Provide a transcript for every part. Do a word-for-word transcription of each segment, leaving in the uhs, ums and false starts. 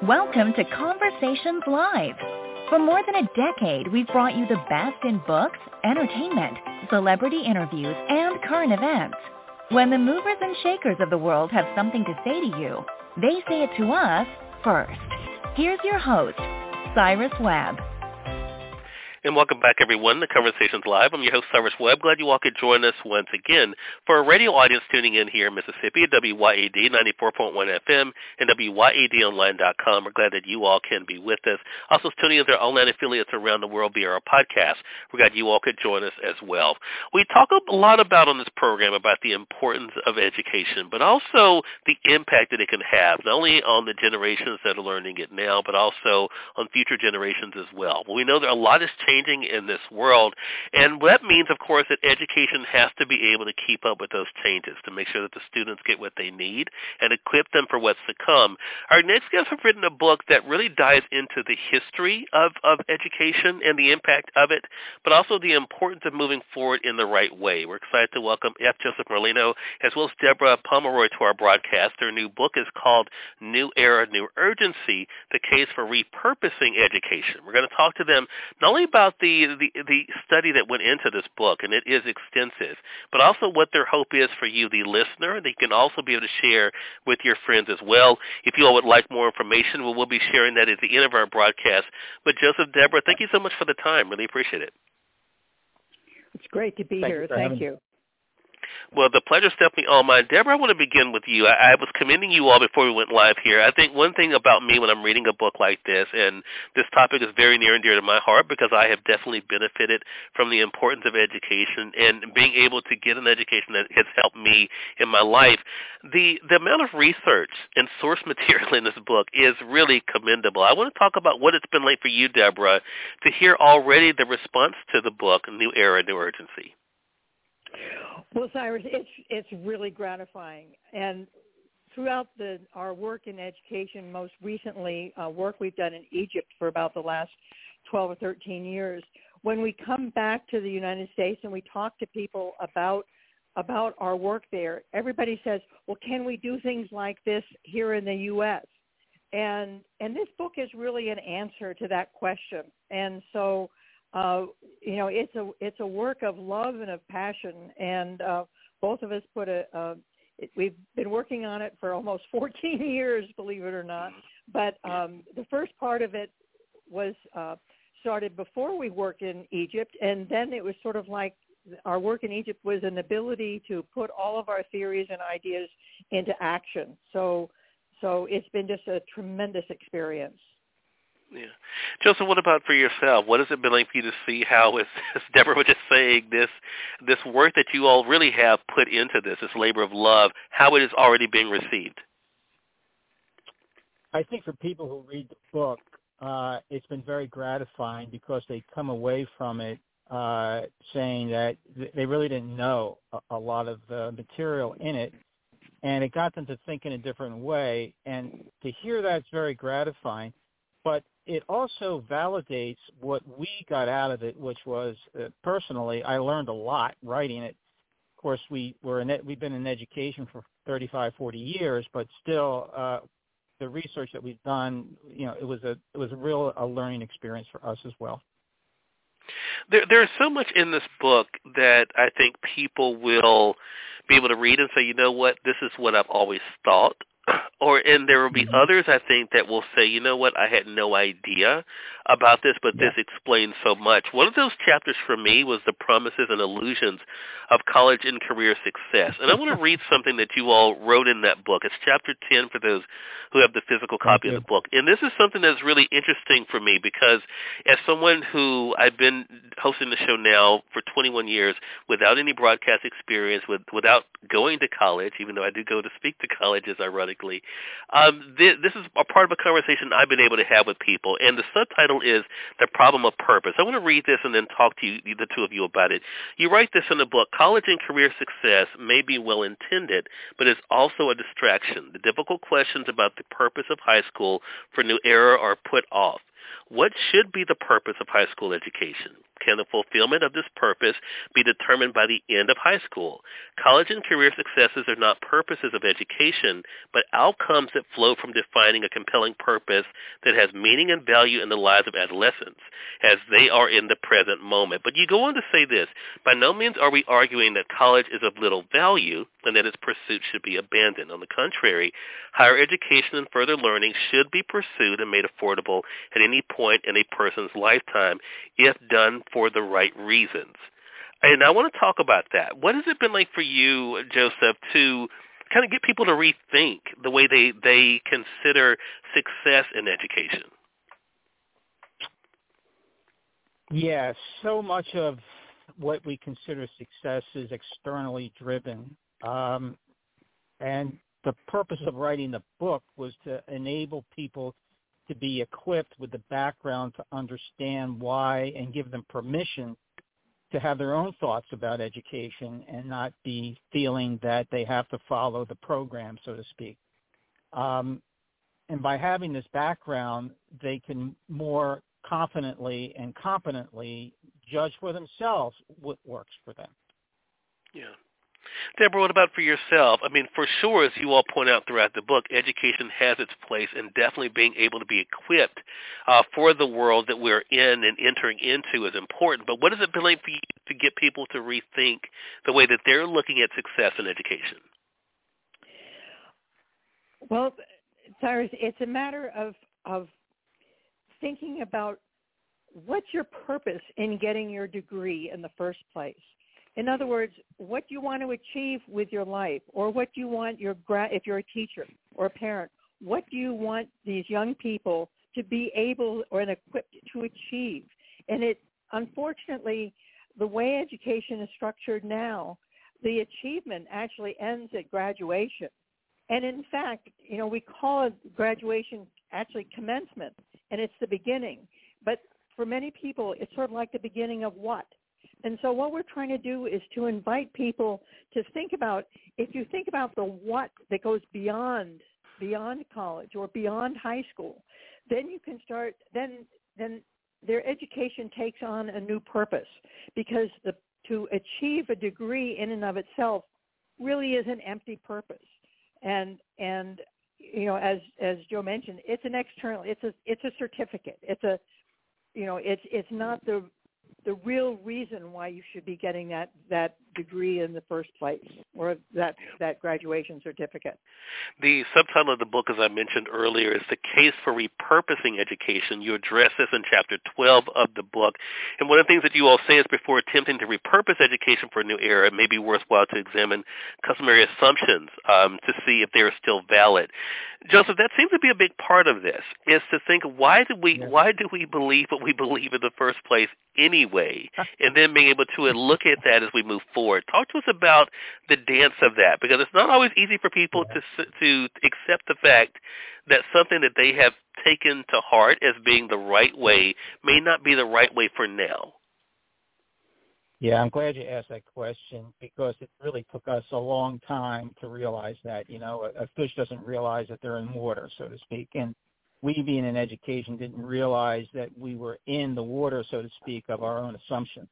Welcome to Conversations Live. For more than a decade, we've brought you the best in books, entertainment, celebrity interviews, and current events. When the movers and shakers of the world have something to say to you, they say it to us first. Here's your host, Cyrus Webb. And welcome back, everyone, to Conversations Live. I'm your host, Cyrus Webb. Glad you all could join us once again. For our radio audience tuning in here in Mississippi at W Y A D ninety-four point one F M and W Y A D online dot com, we're glad that you all can be with us. Also tuning in to our online affiliates around the world via our podcast. We're glad you all could join us as well. We talk a lot about on this program about the importance of education, but also the impact that it can have, not only on the generations that are learning it now, but also on future generations as well. We know that a lot is changing changing in this world, and that means, of course, that education has to be able to keep up with those changes to make sure that the students get what they need and equip them for what's to come. Our next guests have written a book that really dives into the history of, of education and the impact of it, but also the importance of moving forward in the right way. We're excited to welcome F. Joseph Merlino as well as Deborah Pomeroy to our broadcast. Their new book is called New Era, New Urgency, The Case for Repurposing Education. We're going to talk to them not only about the, the the study that went into this book, and it is extensive, but also what their hope is for you, the listener. They can also be able to share with your friends as well. If you all would like more information, we will be sharing that at the end of our broadcast. But Joseph, Deborah, thank you so much for the time. Really appreciate it. It's great to be Thank here. You Thank you. Well, the pleasure's definitely all mine. Deborah, I want to begin with you. I, I was commending you all before we went live here. I think one thing about me when I'm reading a book like this, and this topic is very near and dear to my heart because I have definitely benefited from the importance of education and being able to get an education that has helped me in my life. The, the amount of research and source material in this book is really commendable. I want to talk about what it's been like for you, Deborah, to hear already the response to the book, New Era, New Urgency. Well, Cyrus, it's it's really gratifying, and throughout the our work in education, most recently uh, work we've done in Egypt for about the last twelve or thirteen years. When we come back to the United States and we talk to people about about our work there, everybody says, "Well, can we do things like this here in the U S?" And and this book is really an answer to that question, and so. Uh, you know, it's a it's a work of love and of passion, and uh, both of us put a. Uh, it, we've been working on it for almost fourteen years, believe it or not. But um, the first part of it was uh, started before we worked in Egypt, and then it was sort of like our work in Egypt was an ability to put all of our theories and ideas into action. So, so it's been just a tremendous experience. Yeah. Joseph, what about for yourself? What has it been like for you to see how, as, as Deborah was just saying, this this work that you all really have put into this, this labor of love, how it is already being received? I think for people who read the book, uh, it's been very gratifying because they come away from it uh, saying that they really didn't know a, a lot of the material in it, and it got them to think in a different way. And to hear that's very gratifying. But it also validates what we got out of it, which was, uh, personally, I learned a lot writing it. Of course, we were in it, we've been in education for thirty-five, forty years, but still, uh, the research that we've done, you know, it was a it was a real a learning experience for us as well. There, there's so much in this book that I think people will be able to read and say, you know what, this is what I've always thought. Or and there will be mm-hmm. others, I think, that will say, you know what, I had no idea about this, but yeah. this explains so much. One of those chapters for me was the promises and illusions of college and career success. And I want to read something that you all wrote in that book. It's chapter ten for those who have the physical copy of the book. And this is something that's really interesting for me because as someone who I've been hosting the show now for twenty-one years without any broadcast experience, with, without going to college, even though I do go to speak to colleges, ironically, Um, this, this is a part of a conversation I've been able to have with people, and the subtitle is The Problem of Purpose. I want to read this and then talk to you, the two of you about it. You write this in the book, college and career success may be well-intended, but is also a distraction. The difficult questions about the purpose of high school for New Era are put off. What should be the purpose of high school education? can the fulfillment of this purpose be determined by the end of high school? College and career successes are not purposes of education, but outcomes that flow from defining a compelling purpose that has meaning and value in the lives of adolescents as they are in the present moment. But you go on to say this, by no means are we arguing that college is of little value and that its pursuit should be abandoned. On the contrary, higher education and further learning should be pursued and made affordable at any point in a person's lifetime if done for the right reasons. And I want to talk about that. What has it been like for you, Joseph, to kind of get people to rethink the way they, they consider success in education? Yeah, so much of what we consider success is externally driven. Um, and the purpose of writing the book was to enable people to be equipped with the background to understand why and give them permission to have their own thoughts about education and not be feeling that they have to follow the program, so to speak. Um, and by having this background, they can more confidently and competently judge for themselves what works for them. Yeah. Deborah, what about for yourself? I mean, for sure, as you all point out throughout the book, education has its place in definitely being able to be equipped uh, for the world that we're in and entering into is important. But what has it been like for you to get people to rethink the way that they're looking at success in education? Well, Cyrus, it's a matter of of thinking about what's your purpose in getting your degree in the first place. In other words, what do you want to achieve with your life, or what do you want your gra- if you're a teacher or a parent, what do you want these young people to be able or equipped to achieve? And it, unfortunately, the way education is structured now, the achievement actually ends at graduation. And in fact, you know, we call it graduation actually commencement, and it's the beginning. But for many people, it's sort of like the beginning of what? And so what we're trying to do is to invite people to think about, if you think about the what that goes beyond beyond college or beyond high school, then you can start, then then their education takes on a new purpose, because the, to achieve a degree in and of itself really is an empty purpose. And and you know, as as Joe mentioned, it's an external, it's a it's a certificate. It's a you know, it's it's not the the real reason why you should be getting that, that degree in the first place, or that, that graduation certificate. The subtitle of the book, as I mentioned earlier, is The Case for Repurposing Education. You address this in chapter twelve of the book. And one of the things that you all say is before attempting to repurpose education for a new era, it may be worthwhile to examine customary assumptions um, to see if they are still valid. Joseph, that seems to be a big part of this, is to think, why do we, yeah. why do we believe what we believe in the first place anyway, and then being able to look at that as we move forward. Talk to us about the dance of that, because it's not always easy for people to to accept the fact that something that they have taken to heart as being the right way may not be the right way for now. Yeah, I'm glad you asked that question, because it really took us a long time to realize that. You know, a, a fish doesn't realize that they're in water, so to speak, and we, being in education, didn't realize that we were in the water, so to speak, of our own assumptions.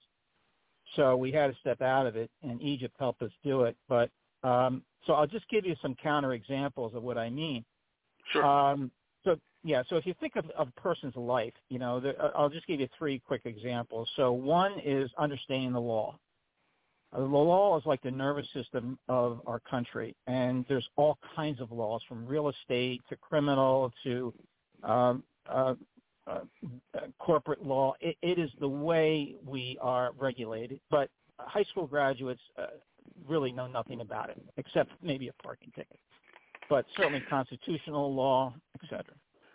So we had to step out of it, and Egypt helped us do it. But um, so I'll just give you some counter examples of what I mean. Sure. Um, so yeah, so if you think of, of a person's life, you know, the, I'll just give you three quick examples. So one is understanding the law. Uh, the law is like the nervous system of our country, and there's all kinds of laws, from real estate to criminal to um, uh, uh, corporate law. It, it is the way we are regulated, but high school graduates uh, really know nothing about it, except maybe a parking ticket, but certainly constitutional law, et cetera.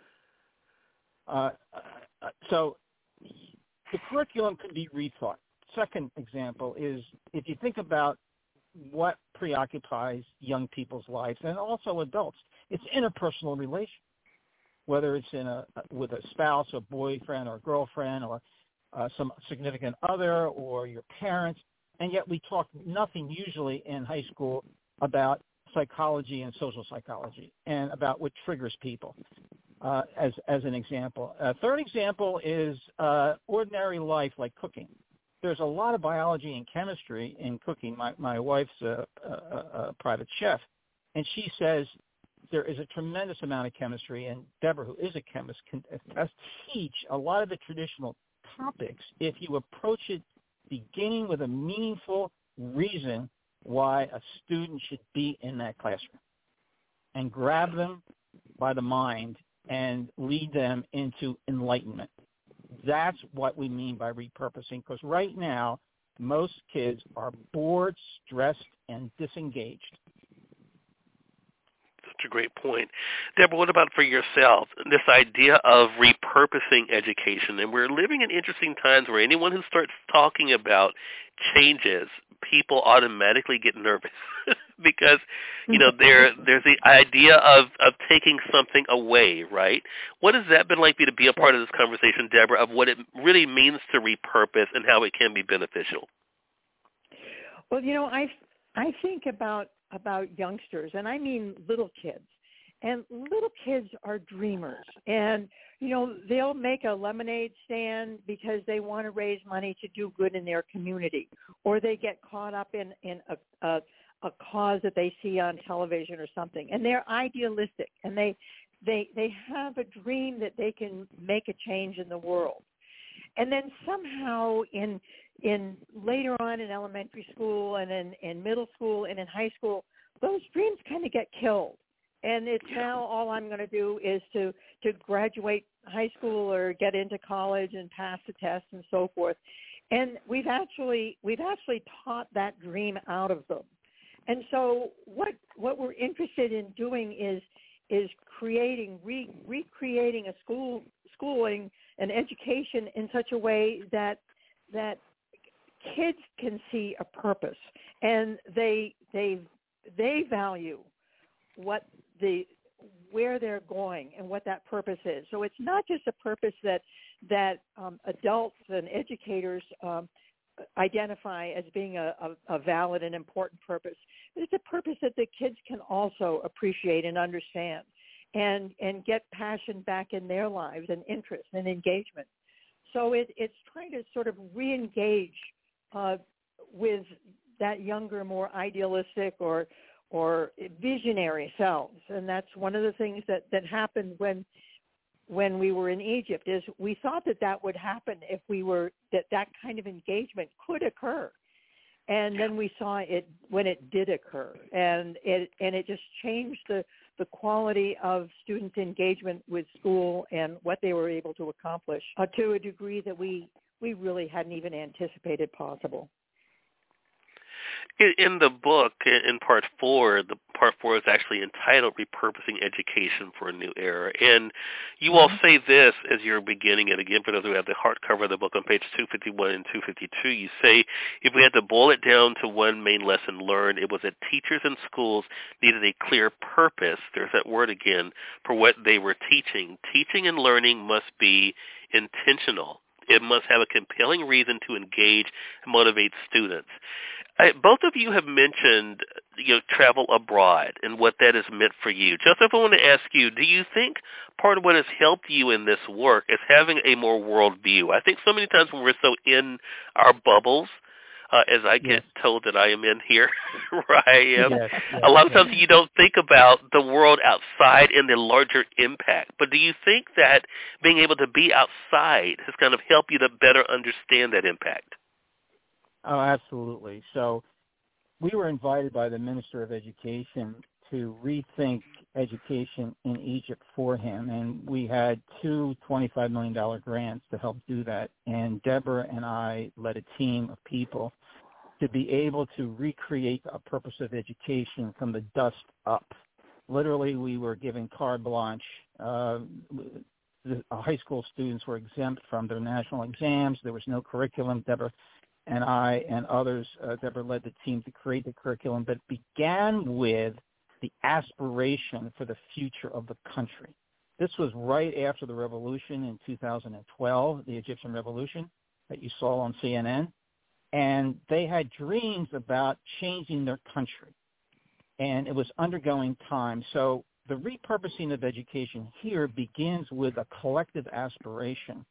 Uh, uh, so the curriculum could be rethought. Second example is, if you think about what preoccupies young people's lives, and also adults, it's interpersonal relations, whether it's in a with a spouse or boyfriend or girlfriend or uh, some significant other or your parents, and yet we talk nothing usually in high school about psychology and social psychology and about what triggers people, uh, as as an example. A third example is uh, ordinary life, like cooking. there's a lot of biology and chemistry in cooking. My, my wife's a, a, a private chef, and she says there is a tremendous amount of chemistry, and Deborah, who is a chemist, can best teach a lot of the traditional topics if you approach it beginning with a meaningful reason why a student should be in that classroom, and grab them by the mind and lead them into enlightenment. That's what we mean by repurposing, because right now, most kids are bored, stressed, and disengaged. Such a great point. Deborah, what about for yourself? This idea of repurposing education, and we're living in interesting times where anyone who starts talking about changes, people automatically get nervous because, you know, there there's the idea of, of taking something away, right? What has that been like for you to be a part of this conversation, Deborah, of what it really means to repurpose and how it can be beneficial? Well, you know, I I think about about youngsters, and I mean little kids. And little kids are dreamers. And, you know, they'll make a lemonade stand because they want to raise money to do good in their community. Or they get caught up in, in a, a, a cause that they see on television or something. And they're idealistic. And they, they, they have a dream that they can make a change in the world. And then somehow in in later on in elementary school and in, in middle school and in high school, those dreams kind of get killed. And it's now all I'm going to do is to, to graduate high school or get into college and pass the test and so forth. And we've actually we've actually taught that dream out of them. And so what what we're interested in doing is is creating re, recreating a school schooling and education in such a way that that kids can see a purpose and they they they value what the where they're going and what that purpose is. So it's not just a purpose that that um, adults and educators um, identify as being a, a, a valid and important purpose, but it's a purpose that the kids can also appreciate and understand and and get passion back in their lives and interest and engagement. So it, it's trying to sort of re-engage uh, with that younger, more idealistic or or visionary selves. And that's one of the things that, that happened when when we were in Egypt, is we thought that that would happen if we were, that that kind of engagement could occur. And then we saw it when it did occur. And it and it just changed the, the quality of students' engagement with school and what they were able to accomplish uh, to a degree that we, we really hadn't even anticipated possible. In the book, in part four, the part four is actually entitled Repurposing Education for a New Era. And you all say this as you're beginning it. Again, for those who have the hardcover of the book on page two fifty-one and two fifty-two, you say, if we had to boil it down to one main lesson learned, it was that teachers and schools needed a clear purpose, there's that word again, for what they were teaching. Teaching and learning must be intentional. It must have a compelling reason to engage and motivate students. I, both of you have mentioned, you know, travel abroad and what that has meant for you. Joseph, I want to ask you, do you think part of what has helped you in this work is having a more world view? I think so many times when we're so in our bubbles, uh, as I get yes. told that I am in here, where I am, yes, yes, a lot of times yes. you don't think about the world outside and the larger impact. But do you think that being able to be outside has kind of helped you to better understand that impact? Oh, absolutely. So we were invited by the Minister of Education to rethink education in Egypt for him, and we had two twenty-five million dollars grants to help do that. And Deborah and I led a team of people to be able to recreate a purpose of education from the dust up. Literally, we were given carte blanche. Uh, the high school students were exempt from their national exams. There was no curriculum. Deborah and I and others, uh, Deborah led the team to create the curriculum, but began with the aspiration for the future of the country. This was right after the revolution in two thousand twelve, the Egyptian revolution that you saw on C N N, and they had dreams about changing their country, and it was undergoing time. So the repurposing of education here begins with a collective aspiration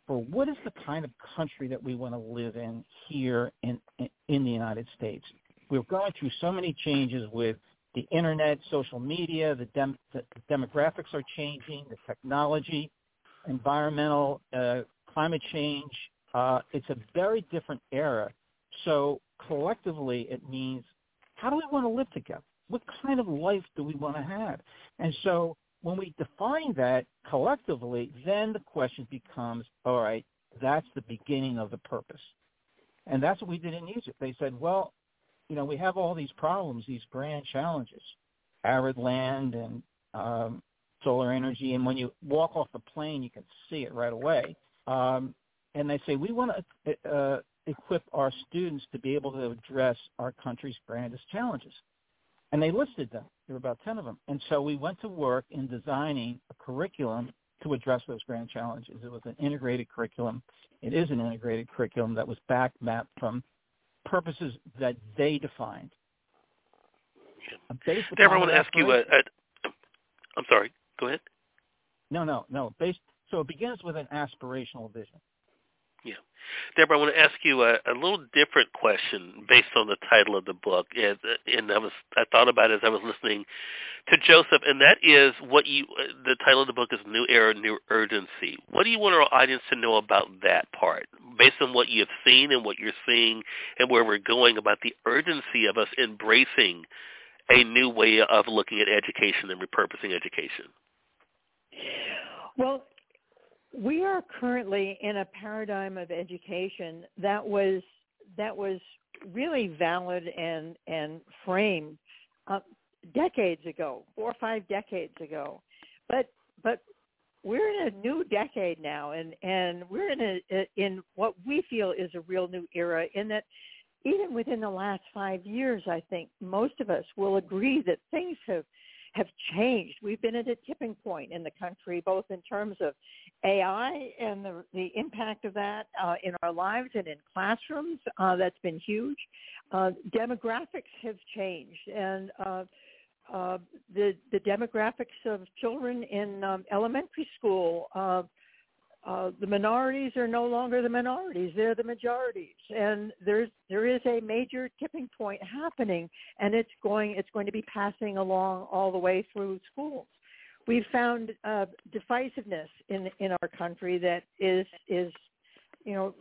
for what is the kind of country that we want to live in here in, in, in the United States. We're going through so many changes with the internet, social media, the, dem- the demographics are changing, the technology, environmental, uh, climate change. Uh, it's a very different era. So collectively, it means, how do we want to live together? What kind of life do we want to have? And so when we define that collectively, then the question becomes, all right, that's the beginning of the purpose. And that's what we did in Egypt. They said, well, you know, we have all these problems, these grand challenges, arid land and um, solar energy. And when you walk off the plane, you can see it right away. Um, and they say, we want to uh, equip our students to be able to address our country's grandest challenges. And they listed them. There were about ten of them. And so we went to work in designing a curriculum to address those grand challenges. It was an integrated curriculum. It is an integrated curriculum that was back mapped from purposes that they defined. Based Deborah, I want to ask you, a, a, I'm sorry, go ahead. No, no, no. Based, so it begins with an aspirational vision. Yeah. Deborah, I want to ask you a, a little different question based on the title of the book. And, and I was I thought about it as I was listening to Joseph, and that is what you, the title of the book is New Era, New Urgency. What do you want our audience to know about that part, based on what you've seen and what you're seeing and where we're going, about the urgency of us embracing a new way of looking at education and repurposing education? Well, we are currently in a paradigm of education that was that was really valid and and framed uh, decades ago, four or five decades ago, but but we're in a new decade now, and, and we're in a in what we feel is a real new era. In that, even within the last five years, I think most of us will agree that things have have changed. We've been at a tipping point in the country, both in terms of A I and the, the impact of that uh, in our lives and in classrooms. Uh, that's been huge. Uh, demographics have changed, and uh, uh, the the demographics of children in um, elementary school. Uh, Uh, the minorities are no longer the minorities; they're the majorities, and there's there is a major tipping point happening, and it's going it's going to be passing along all the way through schools. We've found uh, divisiveness in in our country that is is you know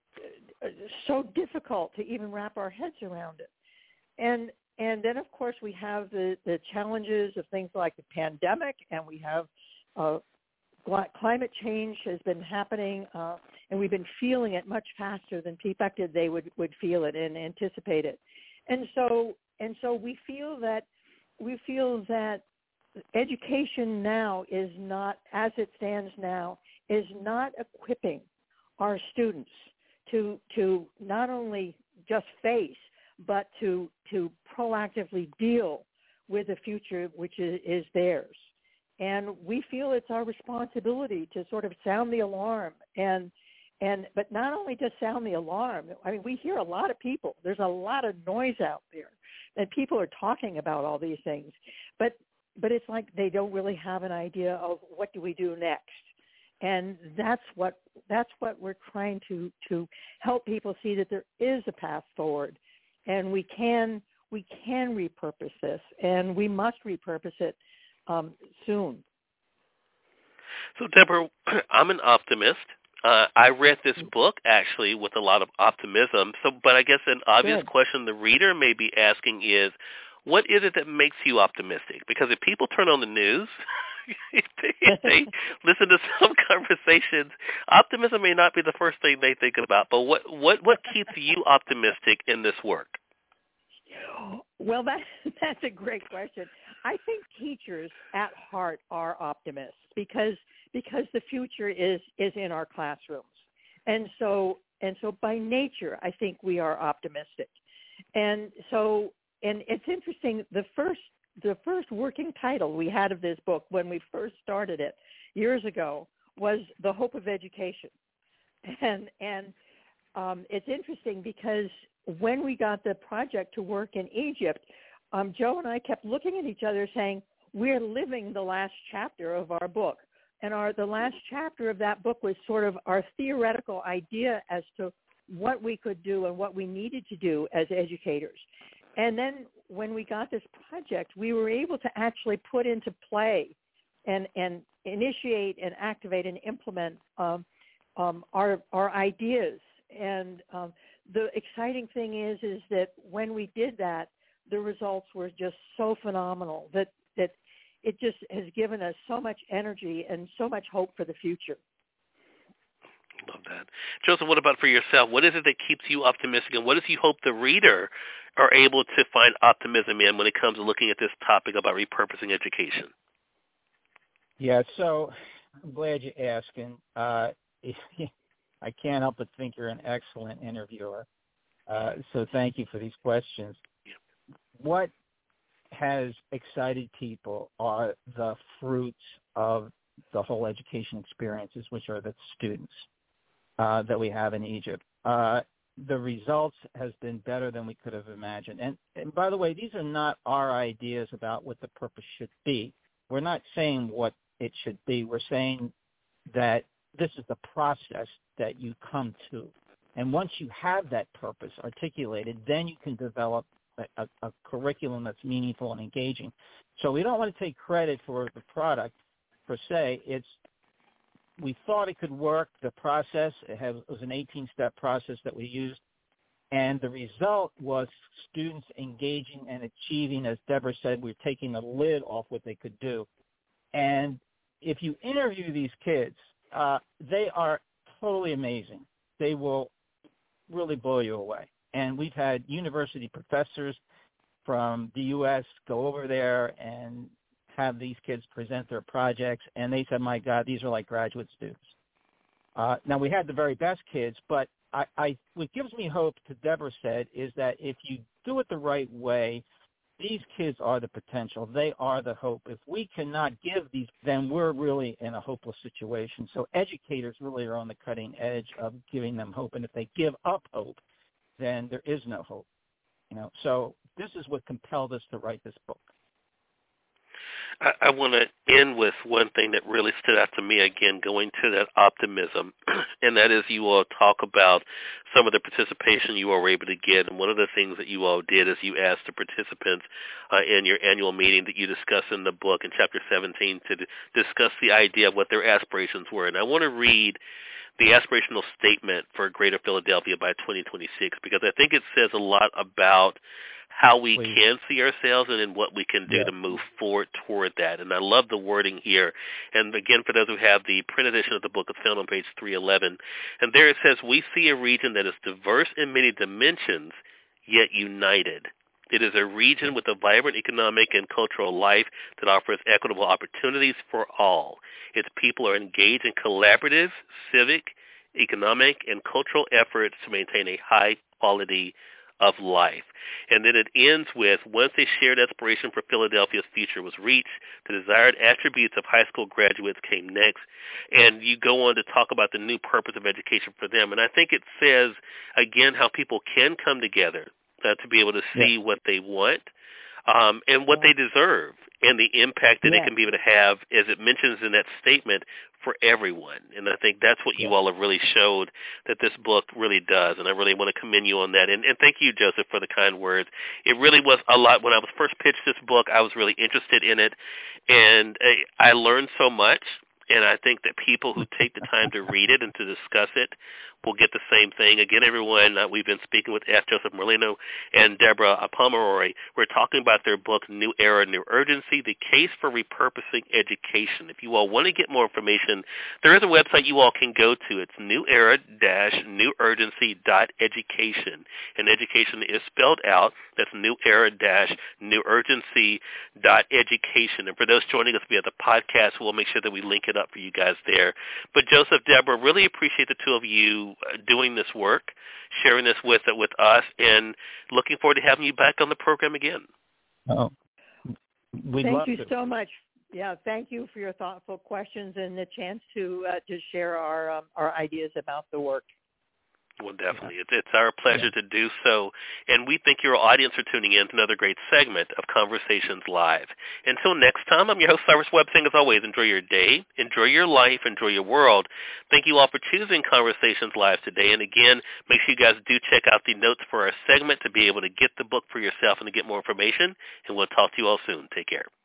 so difficult to even wrap our heads around it, and and then of course we have the the challenges of things like the pandemic, and we have uh, climate change has been happening, uh, and we've been feeling it much faster than people expected they would, would feel it and anticipate it. And so, and so we feel that we feel that education now is not, as it stands now, is not equipping our students to to not only just face, but to to proactively deal with the future which is, is theirs. And we feel it's our responsibility to sort of sound the alarm, and and but not only just sound the alarm. I mean, we hear a lot of people. There's a lot of noise out there, and people are talking about all these things, but but it's like they don't really have an idea of what do we do next. And that's what that's what we're trying to to help people see, that there is a path forward, and we can we can repurpose this, and we must repurpose it. Um, soon. So, Deborah, I'm an optimist. Uh, I read this book, actually, with a lot of optimism. So, but I guess an obvious Good. question the reader may be asking is, what is it that makes you optimistic? Because if people turn on the news, if they, if they listen to some conversations, optimism may not be the first thing they think about. But what, what, what keeps you optimistic in this work? Well, that, that's a great question. I think teachers at heart are optimists because because the future is, is in our classrooms. And so and so by nature, I think we are optimistic. And so and it's interesting, the first the first working title we had of this book when we first started it years ago was The Hope of Education. And and um, it's interesting because when we got the project to work in Egypt, um, Joe and I kept looking at each other saying, we're living the last chapter of our book. and our the last chapter of that book was sort of our theoretical idea as to what we could do and what we needed to do as educators. And then when we got this project, we were able to actually put into play and, and initiate and activate and implement um, um, our our ideas. And um, the exciting thing is, is that when we did that, the results were just so phenomenal that, that it just has given us so much energy and so much hope for the future. Love that. Joseph, what about for yourself? What is it that keeps you optimistic, and what does you hope the reader are able to find optimism in when it comes to looking at this topic about repurposing education? Yeah, so I'm glad you asked, and uh, I can't help but think you're an excellent interviewer. Uh, so thank you for these questions. Yeah. What has excited people are the fruits of the whole education experiences, which are the students uh, that we have in Egypt. Uh, the results has been better than we could have imagined. And, and by the way, these are not our ideas about what the purpose should be. We're not saying what it should be. We're saying that this is the process that you come to. And once you have that purpose articulated, then you can develop a, a, a curriculum that's meaningful and engaging. So we don't want to take credit for the product per se. It's we thought it could work. The process, it, had, it was an eighteen-step process that we used. And the result was students engaging and achieving, as Deborah said, we're taking the lid off what they could do. And if you interview these kids, uh, they are totally amazing. They will really blow you away. And we've had university professors from the U S go over there and have these kids present their projects, and they said, my God, these are like graduate students. Uh, now, we had the very best kids, but I, I, what gives me hope, to Deborah said, is that if you do it the right way, these kids are the potential. They are the hope. If we cannot give these, then we're really in a hopeless situation. So educators really are on the cutting edge of giving them hope. And if they give up hope, then there is no hope. You know, so this is what compelled us to write this book. I, I want to end with one thing that really stood out to me, again, going to that optimism, and that is you all talk about some of the participation you all were able to get, and one of the things that you all did is you asked the participants uh, in your annual meeting that you discuss in the book in Chapter seventeen to d- discuss the idea of what their aspirations were. And I want to read the aspirational statement for Greater Philadelphia by twenty twenty-six, because I think it says a lot about how we Please. can see ourselves and then what we can do yeah. to move forward toward that. And I love the wording here. And again, for those who have the print edition of the book, it's found on page three eleven. And there it says, we see a region that is diverse in many dimensions, yet united. It is a region with a vibrant economic and cultural life that offers equitable opportunities for all. Its people are engaged in collaborative, civic, economic, and cultural efforts to maintain a high quality of life. And then it ends with, once a shared aspiration for Philadelphia's future was reached, the desired attributes of high school graduates came next. And you go on to talk about the new purpose of education for them. And I think it says, again, how people can come together uh, to be able to see yeah. what they want um, and what they deserve, and the impact that yeah. it can be able to have, as it mentions in that statement, for everyone. And I think that's what you yeah. all have really showed that this book really does, and I really want to commend you on that. And, and thank you, Joseph, for the kind words. It really was a lot. When I was first pitched this book, I was really interested in it, and I learned so much. And I think that people who take the time to read it and to discuss it will get the same thing. Again, everyone, uh, we've been speaking with F. Joseph Merlino and Deborah Pomeroy. We're talking about their book, New Era, New Urgency, The Case for Repurposing Education. If you all want to get more information, there is a website you all can go to. It's new era dash new urgency dot education. And education is spelled out. That's new era dash new urgency dot education. And for those joining us via the podcast, we'll make sure that we link it up for you guys there. But Joseph, Deborah, really appreciate the two of you doing this work, sharing this with with us, and looking forward to having you back on the program again. Oh, we'd thank love you to. so much. Yeah, thank you for your thoughtful questions and the chance to uh, to share our um, our ideas about the work. Well, definitely. Yeah. It's, it's our pleasure yeah. to do so. And we thank your audience for tuning in to another great segment of Conversations Live. Until next time, I'm your host, Cyrus Webb, saying as always, enjoy your day, enjoy your life, enjoy your world. Thank you all for choosing Conversations Live today. And again, make sure you guys do check out the notes for our segment to be able to get the book for yourself and to get more information. And we'll talk to you all soon. Take care.